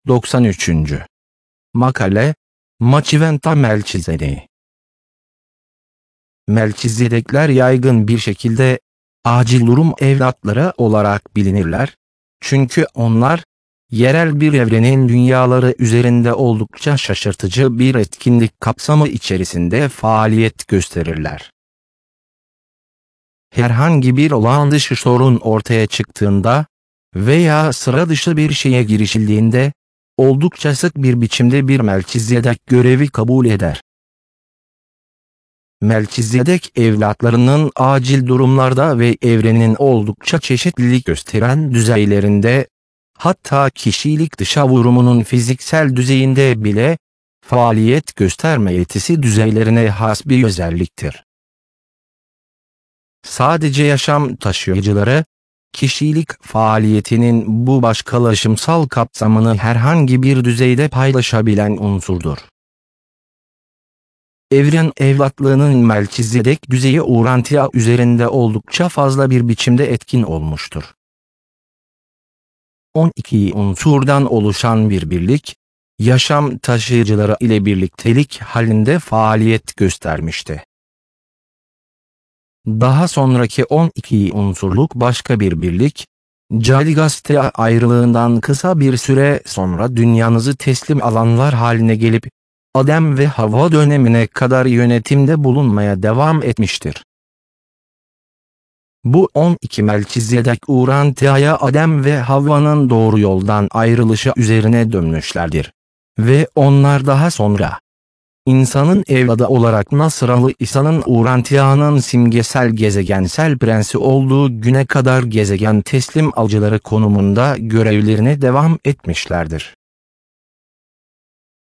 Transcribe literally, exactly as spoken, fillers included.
doksan üçüncü. Makale, Maçiventa Melçizedeği. Melçizedekler yaygın bir şekilde acil durum evlatları olarak bilinirler, çünkü onlar, yerel bir evrenin dünyaları üzerinde oldukça şaşırtıcı bir etkinlik kapsamı içerisinde faaliyet gösterirler. Herhangi bir olağan dışı sorun ortaya çıktığında veya sıra dışı bir şeye girişildiğinde, oldukça sık bir biçimde bir Melçizedek görevi kabul eder. Melçizedek evlatlarının acil durumlarda ve evrenin oldukça çeşitlilik gösteren düzeylerinde, hatta kişilik dışa vurumunun fiziksel düzeyinde bile faaliyet gösterme yetisi düzeylerine has bir özelliktir. Sadece yaşam taşıyıcıları, kişilik faaliyetinin bu başkalaşımsal kapsamını herhangi bir düzeyde paylaşabilen unsurdur. Evren evlatlığının Melçizedek düzeyi Urantia üzerinde oldukça fazla bir biçimde etkin olmuştur. on iki unsurdan oluşan bir birlik, yaşam taşıyıcıları ile birliktelik halinde faaliyet göstermişti. Daha sonraki on iki unsurluk başka bir birlik, Caligastea ayrılığından kısa bir süre sonra dünyanızı teslim alanlar haline gelip, Adem ve Havva dönemine kadar yönetimde bulunmaya devam etmiştir. Bu on iki Melçizedek Urantia'ya Adem ve Havva'nın doğru yoldan ayrılışı üzerine dönmüşlerdir. Ve onlar daha sonra, insanın evladı olarak Nasralı İsa'nın Urantia'nın simgesel gezegensel prensi olduğu güne kadar gezegen teslim alıcıları konumunda görevlerine devam etmişlerdir.